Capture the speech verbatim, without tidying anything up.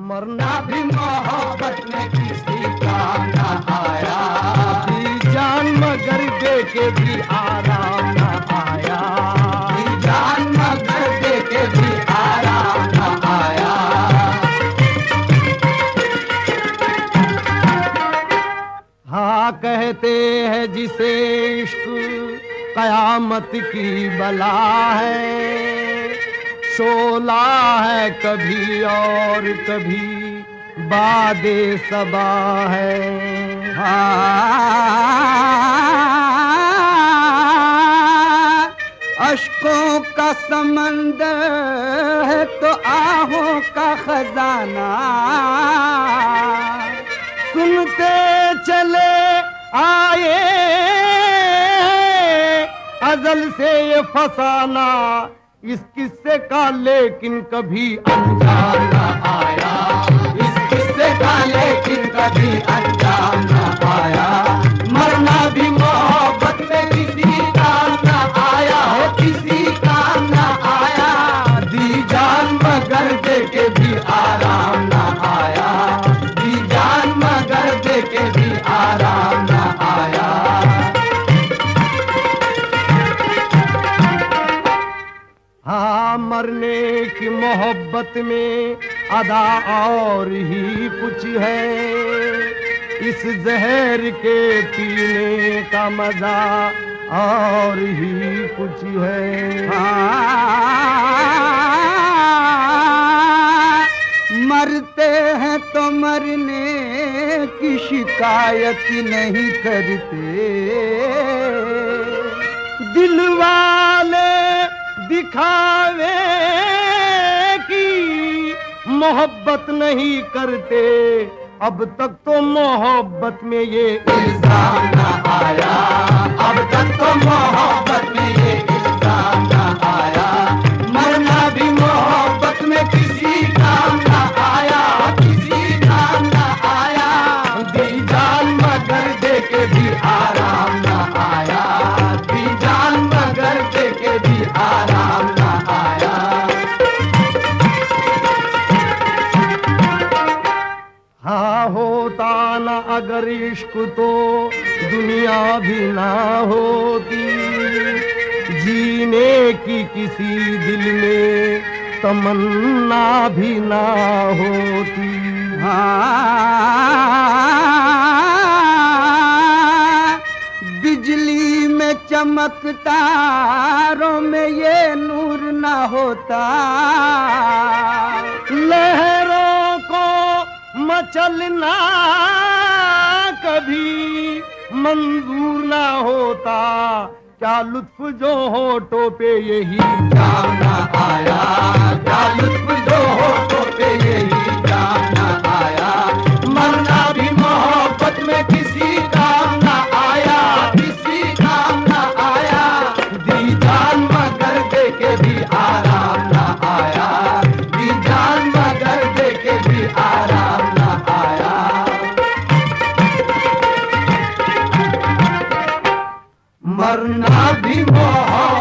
मरना भी मोहब्बत में किसी काम ना आया, दी जान मगर दे के भी आराम ना आया, दी जान मगर दे के भी आराम ना आया। हाँ कहते हैं जिसे इश्क कयामत की बला है, शोला है कभी और कभी बादे सबा है। हाँ अश्कों का समंदर है तो आहों का खजाना, सुनते चले आए अज़ल से ये फसाना इस किस्से का, लेकिन कभी अंजाम ना आया, इस किस्से का लेकिन कभी अंजाम ना आया। मरना भी मोहब्बत में किसी काम ना आया है, किसी काम ना आया, दी जान मगर दे के भी आराम ना आया, दी जान मगर दे के भी आराम ना आया। हाँ मरने की मोहब्बत में अदा और ही कुछ है, इस जहर के पीने का मजा और ही कुछ है। हाँ मरते हैं तो मरने की शिकायत नहीं करते, दिल वाले दिखावे की मोहब्बत नहीं करते, अब तक तो मोहब्बत में ये इल्जाम ना आया, अब तक तो मोहब्बत में ये इल्जाम ना आया। मरना भी मोहब्बत में किसी काम ना आया, किसी काम ना आया, दी जान मगर दे के भी आराम ना आया, दी जान मगर दे के भी आराम ना आया। हाँ होता ना अगर इश्क तो दुनिया भी ना होती, जीने की किसी दिल में तमन्ना भी ना होती। हाँ बिजली में चमक तारों में ये नूर ना होता, लहरों को मचलना कभी मंजूर ना होता, क्या लुत्फ जो होठों पे यही जाम ना आया, क्या लुत्फ जो होठों पे यही जाम ना आया। मरना भी मोहब्बत में किसी काम ना आया, किसी काम ना आया, दी जान मगर दे के भी आराम ना आया, दी जान मगर दे के भी आराम ना आया। मरना भी मोहब्बत